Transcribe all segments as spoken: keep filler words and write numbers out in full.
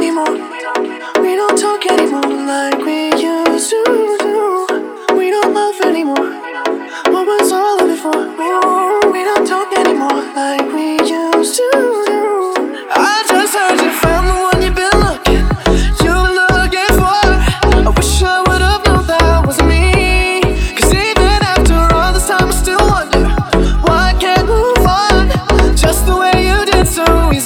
anymore. We don't talk anymore like we used to do. We don't love anymore. What was all of it for? Ooh, we don't talk anymore like we used to do. I just heard you found the one you've been looking, you've been looking for. I wish I would've known that wasn't me. Cause even after all this time I still wonder why I can't move on just the way you did so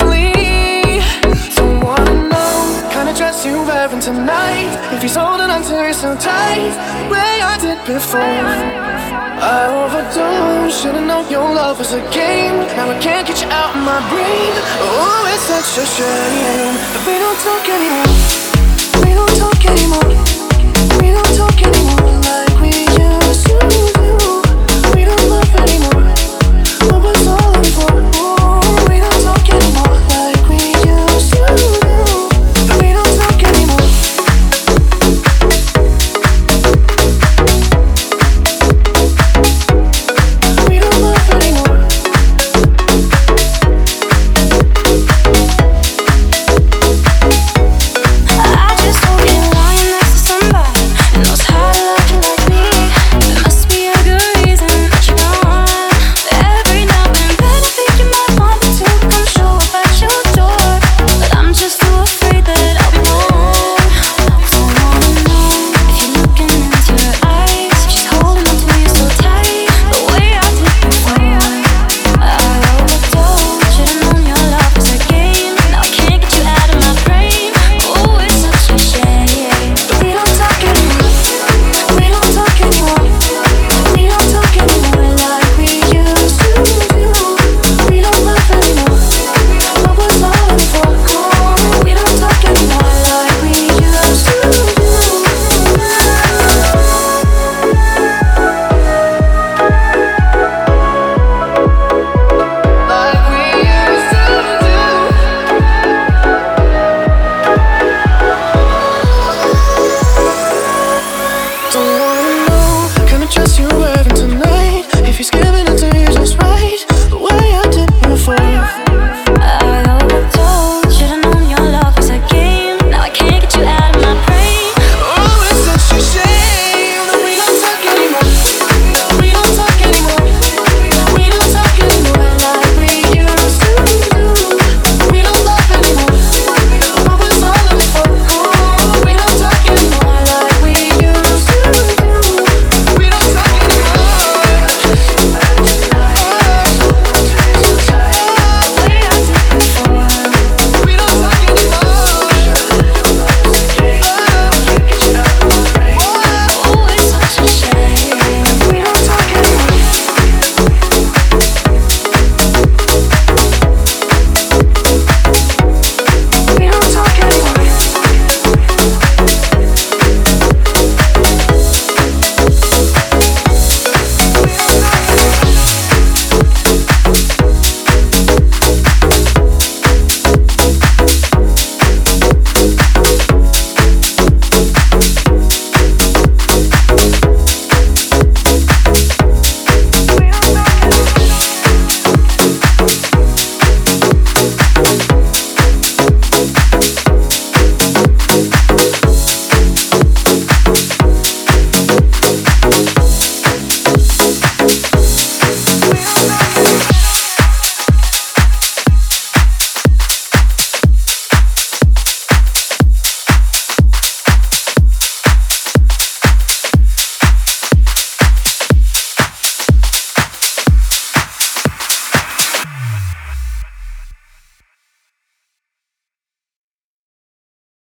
easily. Don't wanna know the kind of dress you're wearing tonight, if he's holding on to you so tight the way I did before. I overdosed, should've known your love was a game. Now I can't get you out of my brain. Oh, it's such a shame that we don't talk anymore. We don't talk anymore. We don't talk anymore like we used to do. We don't love anymore. What was all of it for? Oh, we don't talk anymore like we used to do. We don't talk anymore. You're wearing tonight, if he's giving it to you just right the way I did before.